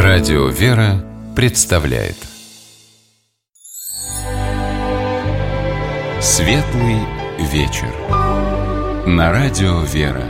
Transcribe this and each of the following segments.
Радио «Вера» представляет Светлый вечер на Радио «Вера».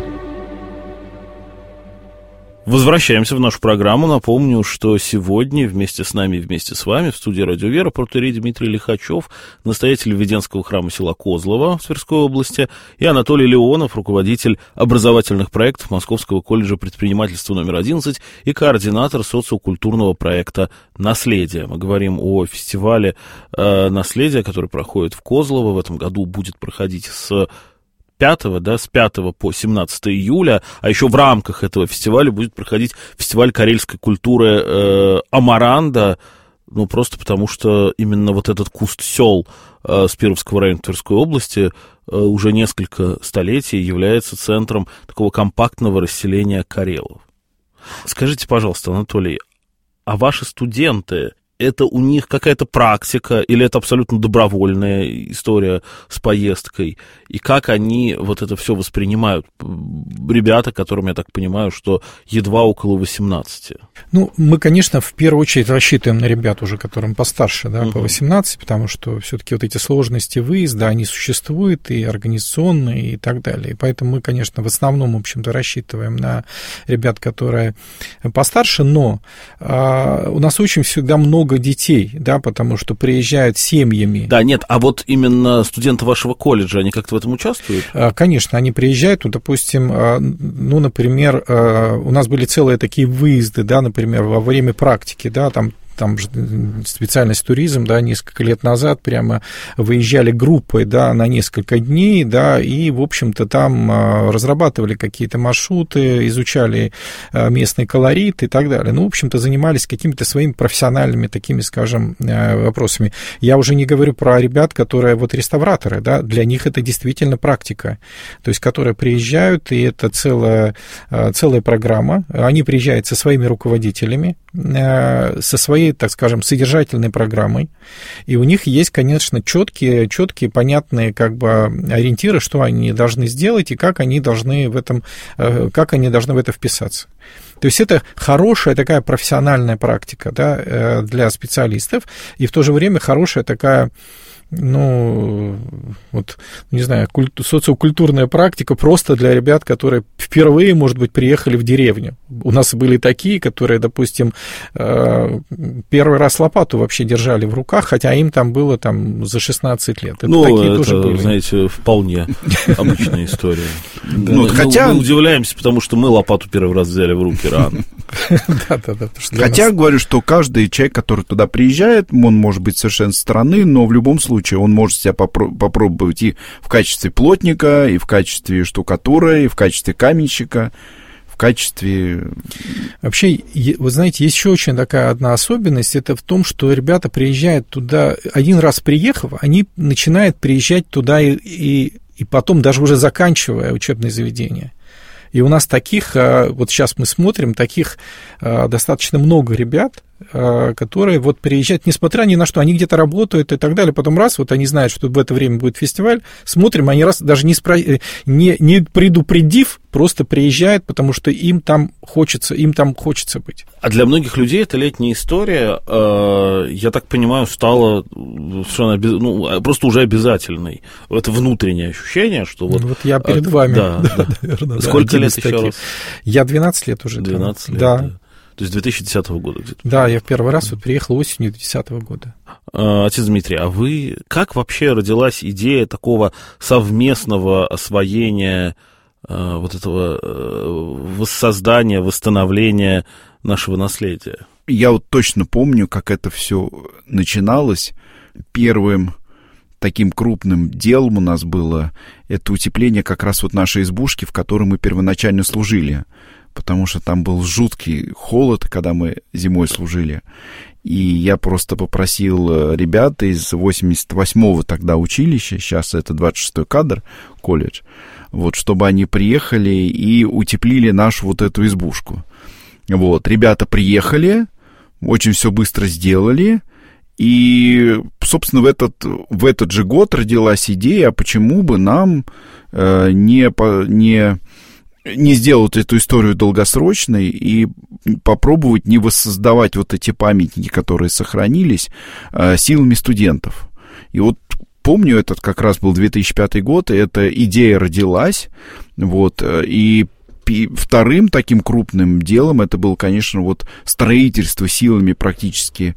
Возвращаемся в нашу программу. Напомню, что сегодня вместе с нами и вместе с вами в студии «Радио Вера» протоиерей Дмитрий Лихачев, настоятель Введенского храма села Козлово в Тверской области, и Анатолий Леонов, руководитель образовательных проектов Московского колледжа предпринимательства номер 11 и координатор социокультурного проекта «Наследие». Мы говорим о фестивале «Наследие», который проходит в Козлово. В этом году будет проходить с 5 по 17 июля, а еще в рамках этого фестиваля будет проходить фестиваль карельской культуры «Амаранда», ну, просто потому что именно вот этот куст сел Спировского района Тверской области уже несколько столетий является центром такого компактного расселения карелов. Скажите, пожалуйста, Анатолий, а ваши студенты, это у них какая-то практика или это абсолютно добровольная история с поездкой? И как они вот это все воспринимают? Ребята, которым, я так понимаю, что едва около 18. Ну, мы, конечно, в первую очередь рассчитываем на ребят уже, которым постарше, да, по 18, потому что все-таки вот эти сложности выезда, они существуют и организационные, и так далее. И поэтому мы, конечно, в основном, в общем-то, рассчитываем на ребят, которые постарше, но у нас очень всегда много детей, да, потому что приезжают семьями. Да, нет, а вот именно студенты вашего колледжа, они как-то в этом участвуют? Конечно, они приезжают, ну, допустим, ну, например, у нас были целые такие выезды, да, например, во время практики, да, там специальность туризм, да, несколько лет назад прямо выезжали группой, да, на несколько дней, да, и, в общем-то, там разрабатывали какие-то маршруты, изучали местный колорит и так далее. Ну, в общем-то, занимались какими-то своими профессиональными такими, скажем, вопросами. Я уже не говорю про ребят, которые вот реставраторы, да, для них это действительно практика, то есть, которые приезжают, и это целая программа, они приезжают со своими руководителями, со своей, так скажем, содержательной программой, и у них есть, конечно, четкие, понятные как бы ориентиры, что они должны сделать и как они должны в это вписаться. То есть это хорошая такая профессиональная практика, да, для специалистов, и в то же время хорошая такая, ну, вот, не знаю, социокультурная практика просто для ребят, которые впервые, может быть, приехали в деревню. У нас были такие, которые, допустим, первый раз лопату вообще держали в руках, хотя им там было там за 16 лет. Ну, такие тоже были. Знаете, вполне обычная история. Мы удивляемся, потому что мы лопату первый раз взяли в руки рано. Хотя, говорю, что каждый человек, который туда приезжает, он может быть совершенно странный, но в любом случае он может себя попробовать и в качестве плотника, и в качестве штукатура, и в качестве каменщика, в качестве... Вообще, вы знаете, есть еще очень такая одна особенность, это в том, что ребята приезжают туда, один раз приехав, они начинают приезжать туда и потом даже уже заканчивая учебное заведение. И у нас таких, вот сейчас мы смотрим, таких достаточно много ребят, которые вот приезжают, несмотря ни на что, они где-то работают и так далее, потом раз, вот они знают, что в это время будет фестиваль, смотрим, они раз даже не предупредив, просто приезжают, потому что им там хочется быть. А для многих людей эта летняя история, я так понимаю, стала совершенно, просто уже обязательной. Это внутреннее ощущение, что вот... Вот я перед вами. Да. Наверное, сколько лет еще раз? Я 12 лет уже. 12 лет, да. То есть 2010 года где-то. Да, я в первый раз вот приехал осенью 2010 года. Отец Дмитрий, а вы... Как вообще родилась идея такого совместного освоения вот этого воссоздания, восстановления нашего наследия? Я вот точно помню, как это все начиналось. Первым таким крупным делом у нас было это утепление как раз вот нашей избушки, в которой мы первоначально служили, потому что там был жуткий холод, когда мы зимой служили. И я просто попросил ребят из 88-го тогда училища, сейчас это 26-й кадр, колледж, вот, чтобы они приехали и утеплили нашу вот эту избушку. Вот, ребята приехали, очень все быстро сделали, и, собственно, в этот же год родилась идея, почему бы нам не не сделать эту историю долгосрочной и попробовать не воссоздавать вот эти памятники, которые сохранились, силами студентов. И вот помню, этот как раз был 2005 год, и эта идея родилась, вот, и вторым таким крупным делом это было, конечно, вот строительство силами практически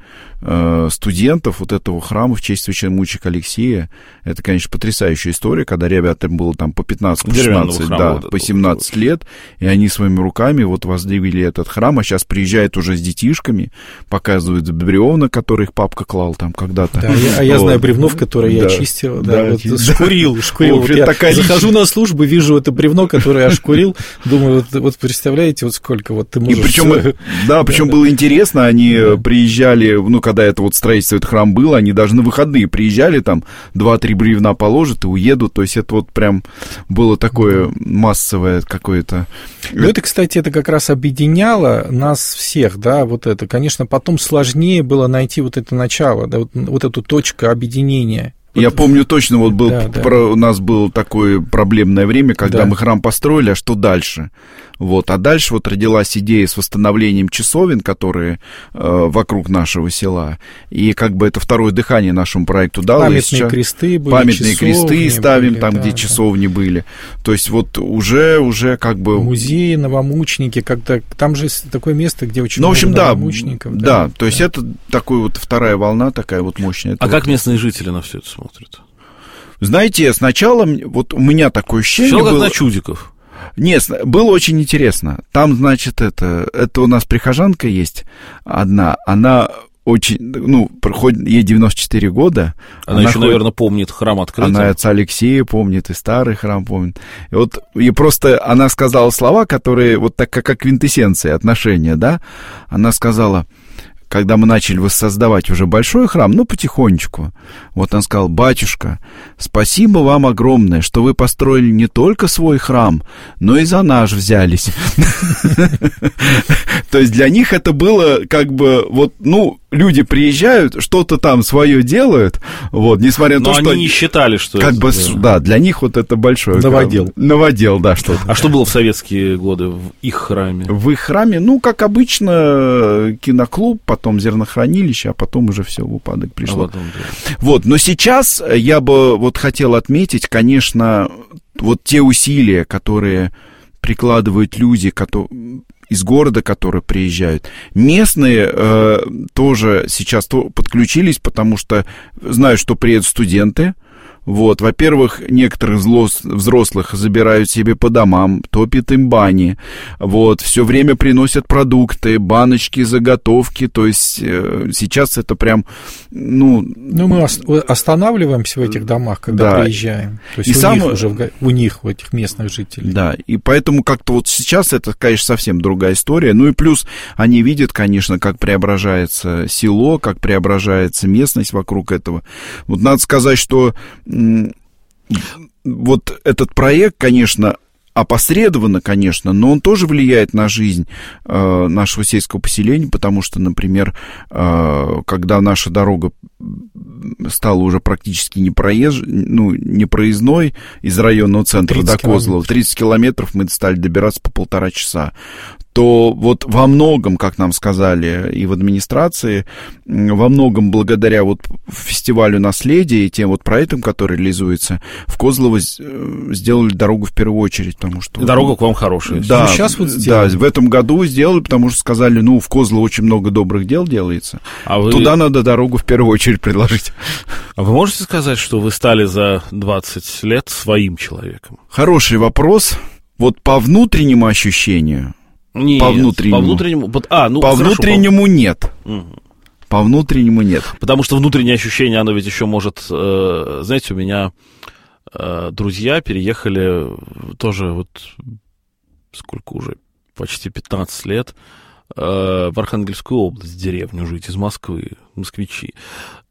студентов вот этого храма в честь священномученика Алексея. Это, конечно, потрясающая история, когда ребятам было там по 15, по 16, да, по 17 лет, и они своими руками вот воздвигли этот храм, а сейчас приезжают уже с детишками, показывают бревна, которые их папка клал там когда-то. Да, я знаю бревнов, которые я чистил, шкурил. Вот я захожу на службу, вижу это бревно, которое я шкурил, думаю, вот представляете, вот сколько вот ты можешь... И причем было интересно, они приезжали, когда это вот строительство, этот храм было, они даже на выходные приезжали, там 2-3 бревна положат и уедут, то есть это вот прям было такое массовое какое-то... Ну, это, кстати, это как раз объединяло нас всех, да, вот это. Конечно, потом сложнее было найти вот это начало, да, вот эту точку объединения. Я помню точно, вот был, у нас было такое проблемное время, когда мы храм построили, а что дальше? Вот, а дальше вот родилась идея с восстановлением часовен, которые вокруг нашего села, и как бы это второе дыхание нашему проекту дало. Памятные кресты были, памятные кресты ставим были, там, где часовни были. То есть вот уже как бы... Музеи, новомученики, как-то там же такое место, где очень много новомучеников. Да, то есть это такая вот вторая волна, такая вот мощная. А как местные жители на все это смотрят? Знаете, сначала вот у меня такое ощущение все как было... на чудиков. Нет, было очень интересно. Там, значит, это у нас прихожанка есть одна, она очень, проходит, ей 94 года. Она еще, наверное, помнит храм открытым. Она отца Алексея помнит, и старый храм помнит. И просто она сказала слова, которые вот так как квинтэссенция отношения, да? Она сказала... Когда мы начали воссоздавать уже большой храм, потихонечку, вот он сказал: «Батюшка, спасибо вам огромное, что вы построили не только свой храм, но и за наш взялись». То есть для них это было как бы вот, люди приезжают, что-то там свое делают, вот, несмотря на то, что... Но они не считали, что как бы, да, для них вот это большое... Новодел, да, что-то. А что было в советские годы в их храме? В их храме, как обычно, киноклуб, потом зернохранилище, а потом уже все в упадок пришло. Вот, но сейчас я бы вот хотел отметить, конечно, вот те усилия, которые прикладывают люди, из города, которые приезжают. Местные тоже сейчас подключились, потому что знают, что приедут студенты. Вот, во-первых, некоторых взрослых забирают себе по домам, топят им бани, вот, все время приносят продукты, баночки, заготовки, то есть сейчас это прям, мы останавливаемся в этих домах, когда приезжаем, то есть у них, у этих местных жителей. Да, и поэтому как-то вот сейчас это, конечно, совсем другая история, и плюс они видят, конечно, как преображается село, как преображается местность вокруг этого. Вот надо сказать, что вот этот проект, конечно, опосредованно, конечно, но он тоже влияет на жизнь нашего сельского поселения, потому что, например, когда наша дорога стала уже практически непроездной из районного центра до Козлова, 30 километров мы стали добираться по 1,5 часа, то вот во многом, как нам сказали и в администрации, во многом благодаря вот фестивалю наследия и тем вот проектам, которые реализуются, в Козлово сделали дорогу в первую очередь, потому что... Дорога к вам хорошая. Да, сейчас вот сделали. Да, в этом году сделали, потому что сказали, в Козлово очень много добрых дел делается, туда надо дорогу в первую очередь предложить. А вы можете сказать, что вы стали за 20 лет своим человеком? Хороший вопрос. Вот по внутреннему ощущению... Нет, по внутреннему нет. Угу. По внутреннему нет. Потому что внутреннее ощущение, оно ведь еще может... Знаете, у меня друзья переехали тоже вот сколько уже, почти 15 лет в Архангельскую область, в деревню жить из Москвы, москвичи. Вот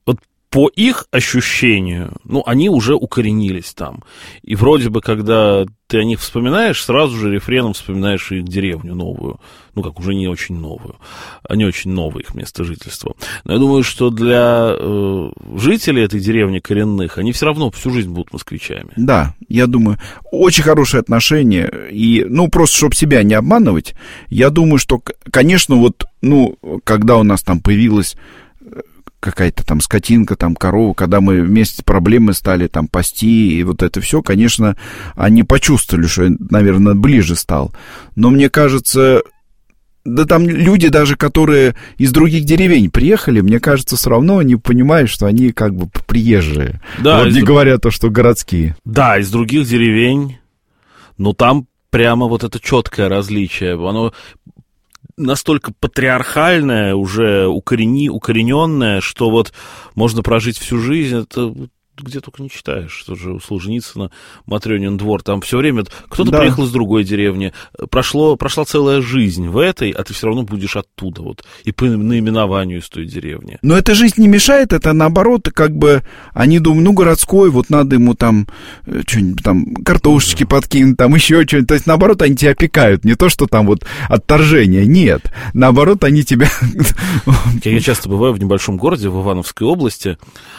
по их ощущению, они уже укоренились там. И вроде бы, когда ты о них вспоминаешь, сразу же рефреном вспоминаешь их деревню новую. Как уже не очень новую. Не очень новое их место жительства. Но я думаю, что для жителей этой деревни коренных, они все равно всю жизнь будут москвичами. Да, я думаю, очень хорошие отношения. И, просто, чтобы себя не обманывать, я думаю, что, конечно, когда у нас там появилась какая-то там скотинка, там корова, когда мы вместе проблемы стали там пасти, и вот это все, конечно, они почувствовали, что я, наверное, ближе стал. Но мне кажется, да там люди даже, которые из других деревень приехали, мне кажется, все равно они понимают, что они как бы приезжие. Да, не говоря то, что городские. Да, из других деревень, но там прямо вот это четкое различие, оно настолько патриархальное, уже укорененное, что вот можно прожить всю жизнь, это где только не читаешь, что же у Солженицына Матрёнин двор, там все время кто-то приехал из другой деревни, прошла целая жизнь в этой, а ты все равно будешь оттуда, и по наименованию из той деревни. Но эта жизнь не мешает, это наоборот, как бы они думают, городской, надо ему там что-нибудь там, картошечки подкинуть, там еще что-нибудь, то есть наоборот, они тебя опекают, не то, что там отторжение, нет, наоборот, они тебя... Я часто бываю в небольшом городе, в Ивановской области,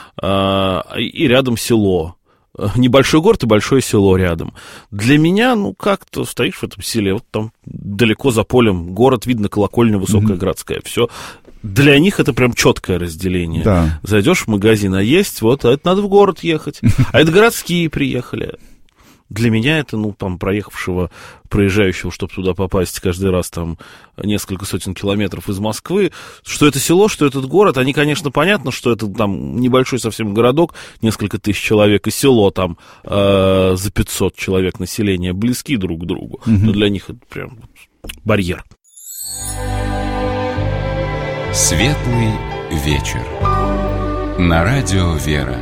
и рядом село. Небольшой город и большое село рядом. Для меня, как-то стоишь в этом селе, там далеко за полем город, видно колокольня высокая городская, все. Для них это прям четкое разделение. Да. Зайдешь в магазин, а есть, это надо в город ехать. А это городские приехали. Для меня это, проезжающего, чтобы туда попасть каждый раз там несколько сотен километров из Москвы, что это село, что этот город, они, конечно, понятно, что это там небольшой совсем городок, несколько тысяч человек, и село там за 500 человек населения, близки друг к другу, но для них это прям барьер. Светлый вечер. На радио «Вера».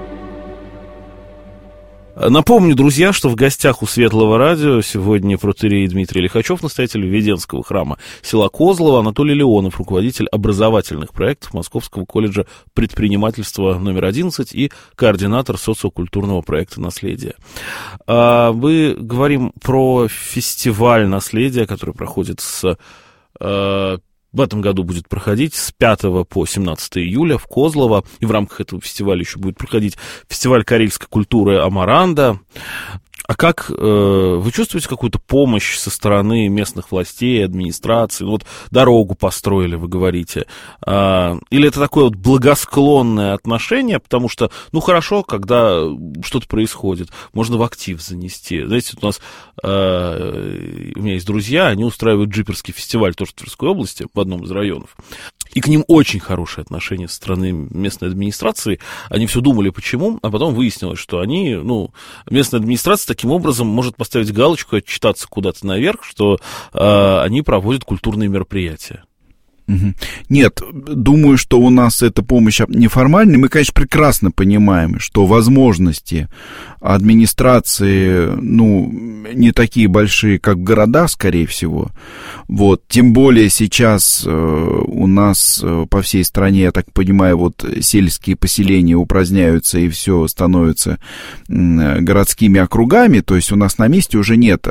Напомню, друзья, что в гостях у Светлого радио сегодня протоиерей Дмитрий Лихачев, настоятель Введенского храма села Козлово, Анатолий Леонов, руководитель образовательных проектов Московского колледжа предпринимательства номер 11 и координатор социокультурного проекта «Наследие». Мы говорим про фестиваль «Наследие», который проходит в этом году будет проходить с 5 по 17 июля в Козлово, и в рамках этого фестиваля еще будет проходить фестиваль карельской культуры «Амаранда». А как вы чувствуете какую-то помощь со стороны местных властей, администрации? Дорогу построили, вы говорите. Или это такое благосклонное отношение, потому что, хорошо, когда что-то происходит, можно в актив занести. Знаете, у меня есть друзья, они устраивают джиперский фестиваль тоже в Тверской области, в одном из районов. И к ним очень хорошие отношения со стороны местной администрации. Они все думали, почему, а потом выяснилось, что местная администрация таким образом может поставить галочку, отчитаться куда-то наверх, что они проводят культурные мероприятия. Нет, думаю, что у нас эта помощь неформальная. Мы, конечно, прекрасно понимаем, что возможности администрации, не такие большие, как в городах, скорее всего. Тем более сейчас у нас по всей стране, я так понимаю, сельские поселения упраздняются и все становится городскими округами. То есть у нас на месте уже нет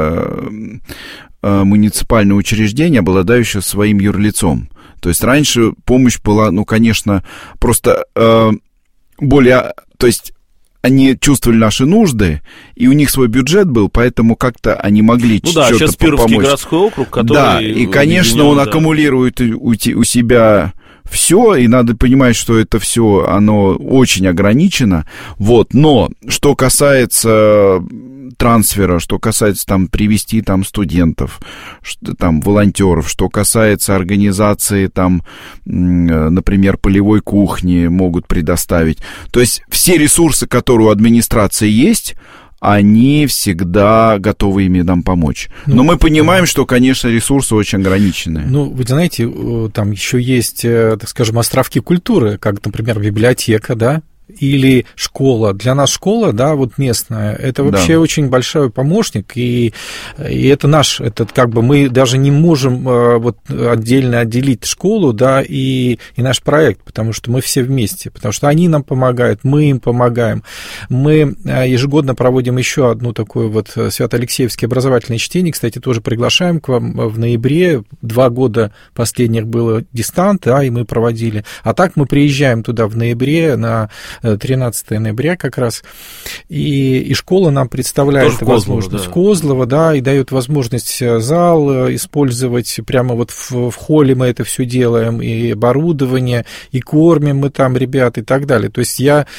муниципальное учреждение, обладающее своим юрлицом. То есть раньше помощь была, конечно, просто более... То есть они чувствовали наши нужды, и у них свой бюджет был, поэтому как-то они могли что-то помочь. Сейчас Пермский городской округ, который... Да, и, конечно, он аккумулирует у себя все, и надо понимать, что это все, оно очень ограничено. Но что касается трансфера, что касается привести студентов, волонтеров, что касается организации например, полевой кухни могут предоставить. То есть все ресурсы, которые у администрации есть, они всегда готовы ими нам помочь. Но мы понимаем, что, конечно, ресурсы очень ограничены. Вы знаете, там еще есть, так скажем, островки культуры, как, например, библиотека, да, или школа. Для нас школа, да, вот местная, это вообще очень большой помощник, и это наш, мы даже не можем вот отдельно отделить школу, да, и наш проект, потому что мы все вместе, потому что они нам помогают, мы им помогаем. Мы ежегодно проводим еще одну такую вот Свято-Алексеевское образовательное чтение, кстати, тоже приглашаем к вам в ноябре, 2 года последних было дистант, да, и мы проводили, а так мы приезжаем туда в ноябре, на 13 ноября как раз, и школа нам представляет возможность Козлова, да, и дает возможность зал использовать, прямо вот в холле мы это все делаем, и оборудование, и кормим мы там ребят и так далее. То есть я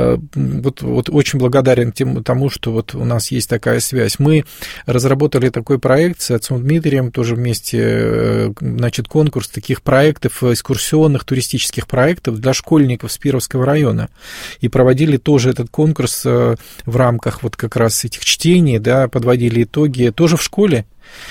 вот очень благодарен тому, что вот у нас есть такая связь. Мы разработали такой проект с отцом Дмитрием, тоже вместе, значит, конкурс таких проектов, экскурсионных, туристических проектов для школьников с Перовского района. И проводили тоже этот конкурс в рамках вот как раз этих чтений, да, подводили итоги тоже в школе.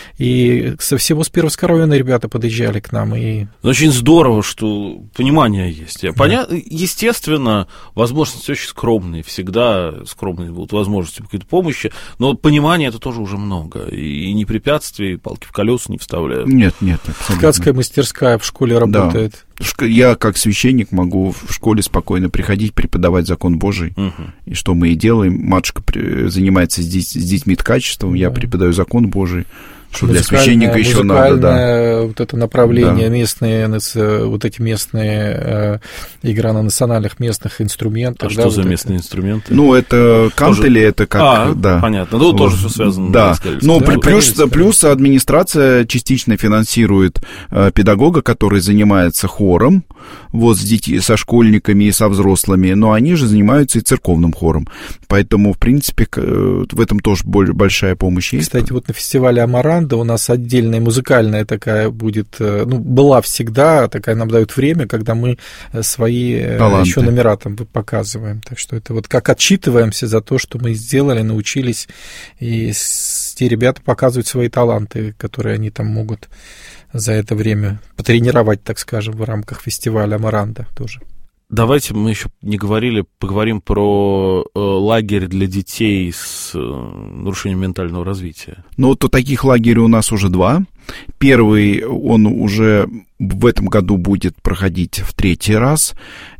И со всего Перовского района ребята подъезжали к нам. И... Очень здорово, что понимание есть. Естественно, возможности очень скромные, всегда скромные будут возможности какой-то помощи, но понимания это тоже уже много. И не препятствий, палки в колеса не вставляют. Нет, абсолютно. Ткацкая мастерская в школе работает. Да. Я, как священник, могу в школе спокойно приходить, преподавать закон Божий. И что мы и делаем. Матушка занимается с детьми ткачеством, я преподаю закон Божий. Что для священника еще надо, да. Вот это направление, местные, вот эти местные, игра на национальных местных инструментах. А что за местные инструменты? Ну, это кантели, это как... да. Понятно, ну, тоже все связано. Да, но плюс администрация частично финансирует педагога, который занимается хором, вот со школьниками и со взрослыми, но они же занимаются и церковным хором. Поэтому, в принципе, в этом тоже большая помощь есть. Кстати, вот на фестивале «Амаранда» у нас отдельная музыкальная такая будет, была всегда, такая нам дают время, когда мы свои еще номера там показываем. Так что это вот как отчитываемся за то, что мы сделали, научились, и те ребята показывают свои таланты, которые они там могут за это время потренировать, так скажем, в рамках фестиваля «Амаранда» тоже. Давайте мы еще поговорим про лагерь для детей с нарушением ментального развития. Ну, вот таких лагерей у нас уже 2. Первый, он уже в этом году будет проходить в 3-й раз.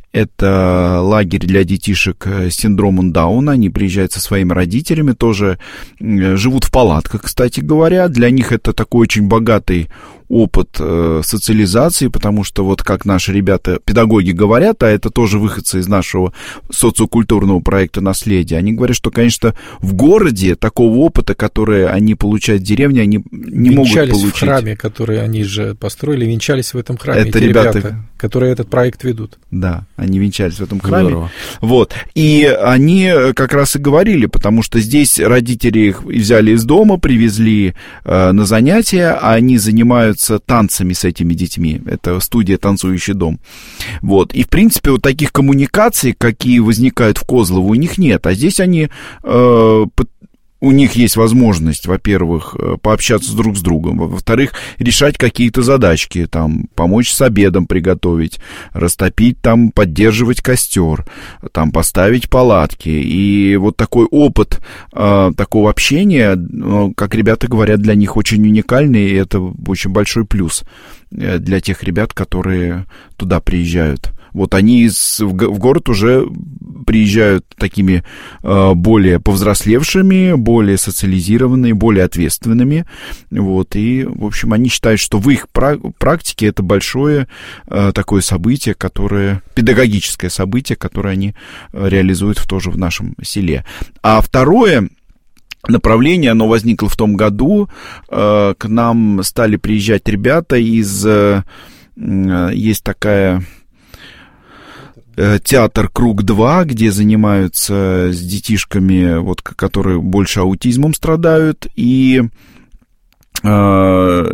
Это лагерь для детишек с синдромом Дауна. Они приезжают со своими родителями, тоже живут в палатках, кстати говоря. Для них это такой очень богатый опыт социализации, потому что вот как наши ребята, педагоги говорят, а это тоже выходцы из нашего социокультурного проекта «Наследие», они говорят, что, конечно, в городе такого опыта, который они получают в деревне, они не могут получить. Венчались в храме, который они же построили, венчались в этом храме. Это ребята, которые этот проект ведут. Да, они венчались в этом храме. Здорово. Вот. И они как раз и говорили, потому что здесь родители их взяли из дома, привезли на занятия, а они занимаются танцами с этими детьми. Это студия «Танцующий дом». Вот. И, в принципе, вот таких коммуникаций, какие возникают в Козлово, у них нет. А здесь они... у них есть возможность, во-первых, пообщаться друг с другом, во-вторых, решать какие-то задачки, там, помочь с обедом приготовить, растопить, там, поддерживать костер, там, поставить палатки. И вот такой опыт такого общения, как ребята говорят, для них очень уникальный, и это очень большой плюс для тех ребят, которые туда приезжают. Вот они в город уже приезжают такими более повзрослевшими, более социализированными, более ответственными. Вот, и, в общем, они считают, что в их практике это большое такое событие, педагогическое событие, которое они реализуют тоже в нашем селе. А второе направление, оно возникло в том году. К нам стали приезжать ребята из... Есть такая... театр «Круг-2», где занимаются с детишками, вот, которые больше аутизмом страдают, и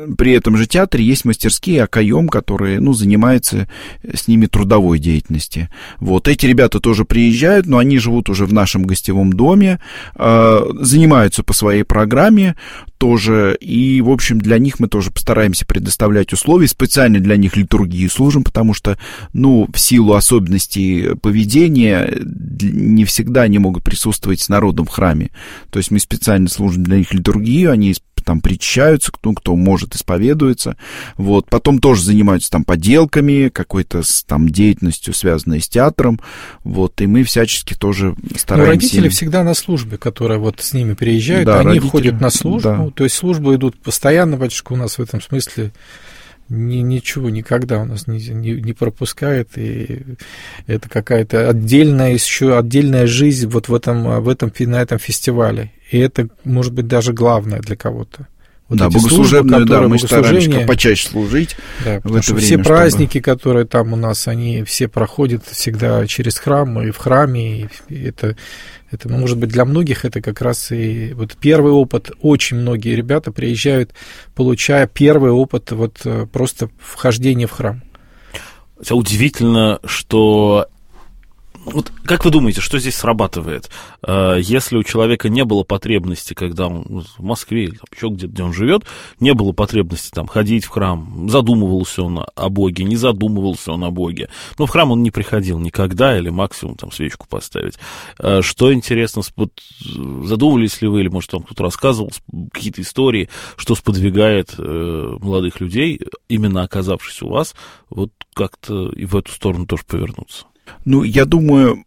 при этом же театре есть мастерские АКАЙОМ, которые, занимаются с ними трудовой деятельностью. Вот, эти ребята тоже приезжают, но они живут уже в нашем гостевом доме, занимаются по своей программе тоже, и, в общем, для них мы тоже постараемся предоставлять условия, специально для них литургию служим, потому что, в силу особенностей поведения не всегда они могут присутствовать с народом в храме. То есть мы специально служим для них литургию, они там причащаются, кто может, исповедуется. Вот. Потом тоже занимаются там поделками, какой-то там деятельностью, связанной с театром. Вот. И мы всячески тоже стараемся. Родители всегда на службе, которые вот с ними приезжают, да, они родители ходят на службу. Да. То есть службы идут постоянно, батюшка у нас в этом смысле ничего никогда у нас не пропускает, и это какая-то отдельная жизнь вот на этом фестивале. И это, может быть, даже главное для кого-то. Вот да, богослужебную, мы стараемся почаще служить. Да, потому что все праздники, которые там у нас, они все проходят всегда через храм, и в храме, и это, может быть, для многих это как раз и вот первый опыт. Очень многие ребята приезжают, получая первый опыт вот просто вхождения в храм. Удивительно, что... Вот как вы думаете, что здесь срабатывает? Если у человека не было потребности, когда он в Москве или еще где-то, где он живет, не было потребности там ходить в храм, задумывался он о Боге, не задумывался он о Боге, но в храм он не приходил никогда или максимум там свечку поставить. Что интересно, задумывались ли вы, или, может, вам кто-то рассказывал какие-то истории, что сподвигает молодых людей, именно оказавшись у вас, вот как-то и в эту сторону тоже повернуться? Я думаю,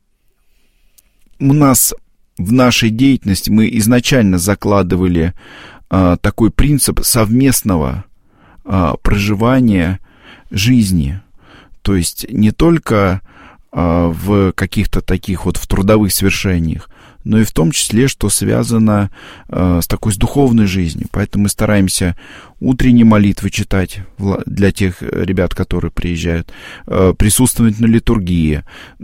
у нас в нашей деятельности мы изначально закладывали такой принцип совместного проживания жизни. То есть не только в каких-то таких вот в трудовых свершениях, но и в том числе, что связано с духовной жизнью. Поэтому мы стараемся утренние молитвы читать для тех ребят, которые приезжают, присутствовать на литургии,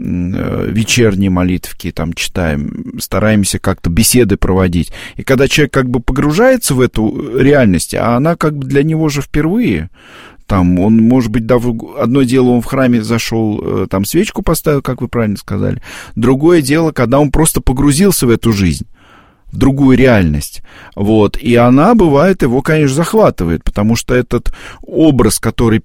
вечерние молитвки там читаем, стараемся как-то беседы проводить. И когда человек как бы погружается в эту реальность, а она как бы для него же впервые, там он, может быть, одно дело, он в храме зашел, там свечку поставил, как вы правильно сказали. Другое дело, когда он просто погрузился в эту жизнь, в другую реальность. Вот. И она, бывает, его, конечно, захватывает, потому что этот образ, который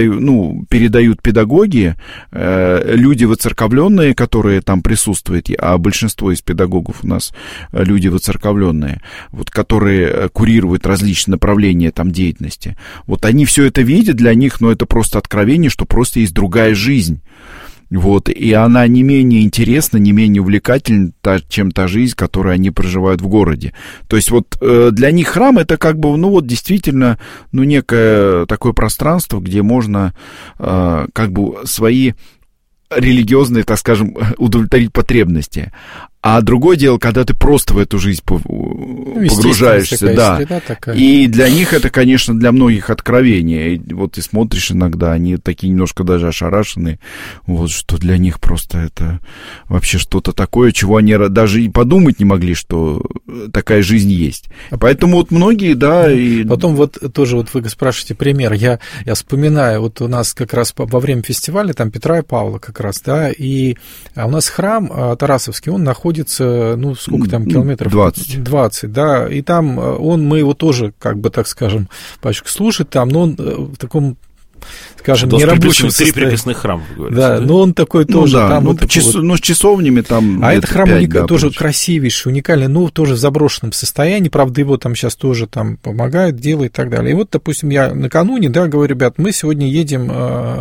передают педагоги, люди воцерковленные, которые там присутствуют, а большинство из педагогов у нас люди воцерковленные, вот, которые курируют различные направления там деятельности, вот они все это видят, для них, это просто откровение, что просто есть другая жизнь. Вот, и она не менее интересна, не менее увлекательна, чем та жизнь, которую они проживают в городе. То есть вот для них храм — это как бы, действительно, некое такое пространство, где можно как бы свои религиозные, так скажем, удовлетворить потребности. А другое дело, когда ты просто в эту жизнь погружаешься, да. И для них это, конечно, для многих откровение. И вот ты смотришь иногда, они такие немножко даже ошарашенные, вот, что для них просто это вообще что-то такое, чего они даже и подумать не могли, что такая жизнь есть. Поэтому вот многие, да. И... Потом вот тоже вот вы спрашиваете пример. Я вспоминаю, вот у нас как раз во время фестиваля, там Петра и Павла как раз, да, и у нас храм Тарасовский, он находится, сколько там километров? 20, да, и там мы его тоже, как бы, так скажем, пачку слушает там, но он в таком, скажем, нерабочем состоянии. 3 приписных храма, вы говорите. Да, но он такой тоже. Да, там с часовнями там. А этот храм тоже красивейший, уникальный, тоже в заброшенном состоянии, правда, его там сейчас тоже там помогают, делают и так далее. И вот, допустим, я накануне, да, говорю, ребят, мы сегодня едем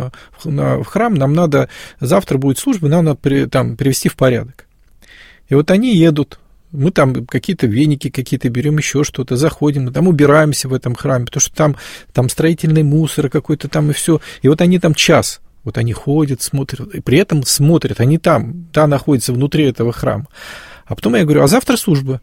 в храм, нам надо, завтра будет служба, нам надо привести в порядок. И вот они едут, мы там какие-то веники какие-то берем, еще что-то, заходим, там убираемся в этом храме, потому что там строительный мусор какой-то там и все. И вот они там час, вот они ходят, смотрят, и при этом смотрят, они там, да, находятся внутри этого храма. А потом я говорю, а завтра служба,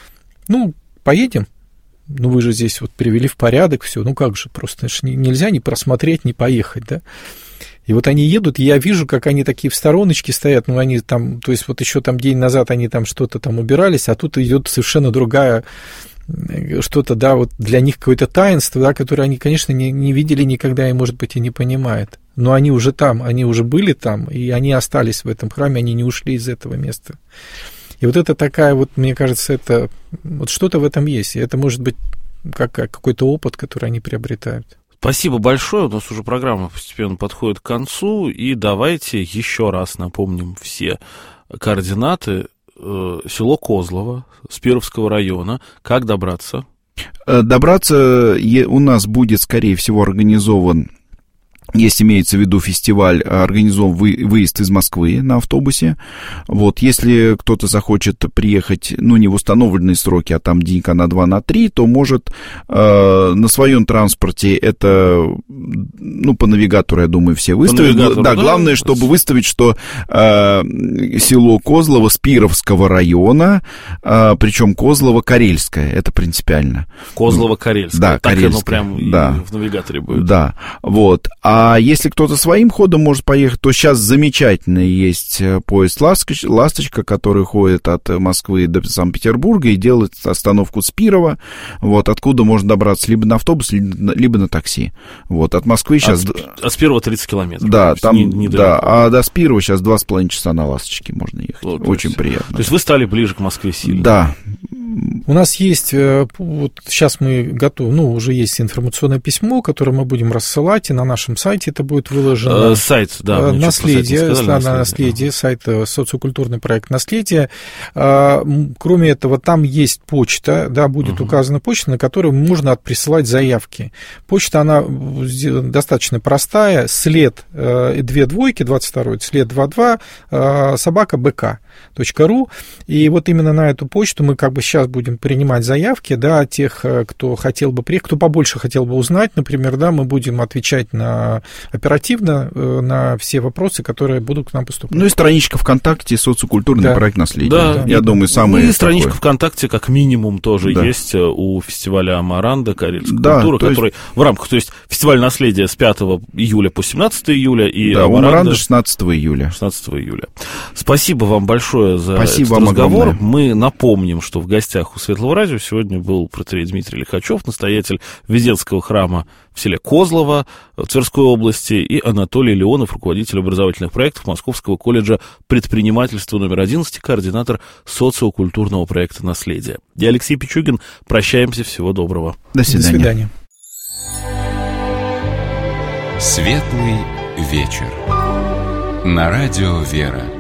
поедем? Вы же здесь вот привели в порядок все, как же, просто нельзя ни просмотреть, ни поехать, да? И вот они едут, и я вижу, как они такие в стороночке стоят, они там, то есть вот еще там день назад они там что-то там убирались, а тут идет совершенно другая что-то, да, вот для них какое-то таинство, да, которое они, конечно, не видели никогда и, может быть, и не понимают. Но они уже там, они уже были там, и они остались в этом храме, они не ушли из этого места. И вот это такая вот, мне кажется, это вот что-то в этом есть. И это может быть какой-то опыт, который они приобретают. Спасибо большое. У нас уже программа постепенно подходит к концу. И давайте еще раз напомним все координаты. Село Козлово, Спировского района. Как добраться? Добраться у нас будет, скорее всего, организован, если имеется в виду фестиваль, организован выезд из Москвы на автобусе. Вот, если кто-то захочет приехать, ну, не в установленные сроки, а там денька на 2, на 3, то может на своем транспорте это, ну, по навигатору, я думаю, все выставят. Да, главное, чтобы выставить, что село Козлово Спировского района, причем Козлово-Карельское, это принципиально. Козлово-Карельское. Да, так Карельское. Оно прям да. В навигаторе будет. Да, вот. А если кто-то своим ходом может поехать, то сейчас замечательно есть поезд «Ласточка», который ходит от Москвы до Санкт-Петербурга и делает остановку Спирова, вот, откуда можно добраться либо на автобус, либо на такси. Вот, от Москвы сейчас... От Спирова 30 километров. Да, там, да, а до Спирова сейчас 2,5 часа на «Ласточке» можно ехать. Вот, очень приятно. То есть вы стали ближе к Москве сильно. Да. У нас есть, вот сейчас мы готовы, ну, уже есть информационное письмо, которое мы будем рассылать, и на нашем сайте это будет выложено. Сайт, да. Наследие, сайт социокультурный проект «Наследие». Кроме этого, там есть почта, да, будет указана почта, на которую можно присылать заявки. Почта, она достаточно простая, след 2 двойки, 22, след 22, @bk.ru. И вот именно на эту почту мы как бы сейчас будем принимать заявки, да, тех, кто хотел бы приехать, кто побольше хотел бы узнать, например, да, мы будем отвечать оперативно на все вопросы, которые будут к нам поступать. Ну и страничка ВКонтакте «Социокультурный проект «Наследие». Да, я думаю, самое. Ну и страничка ВКонтакте как минимум тоже да. есть у фестиваля «Амаранда», «Карельская культура», который в рамках, то есть фестиваль «Наследие» с 5 июля по 17 июля и да, «Амаранда» 16 июля. 16 июля. Спасибо вам большое за Спасибо этот вам разговор. огромное. Мы напомним, что в гостях у Светлого радио сегодня был протоиерей Дмитрий Лихачев, настоятель Введенского храма в селе Козлово в Тверской области, и Анатолий Леонов, руководитель образовательных проектов Московского колледжа предпринимательства номер 11, координатор социокультурного проекта «Наследие». Я Алексей Пичугин. Прощаемся. Всего доброго. До свидания. Светлый вечер. На радио «Вера».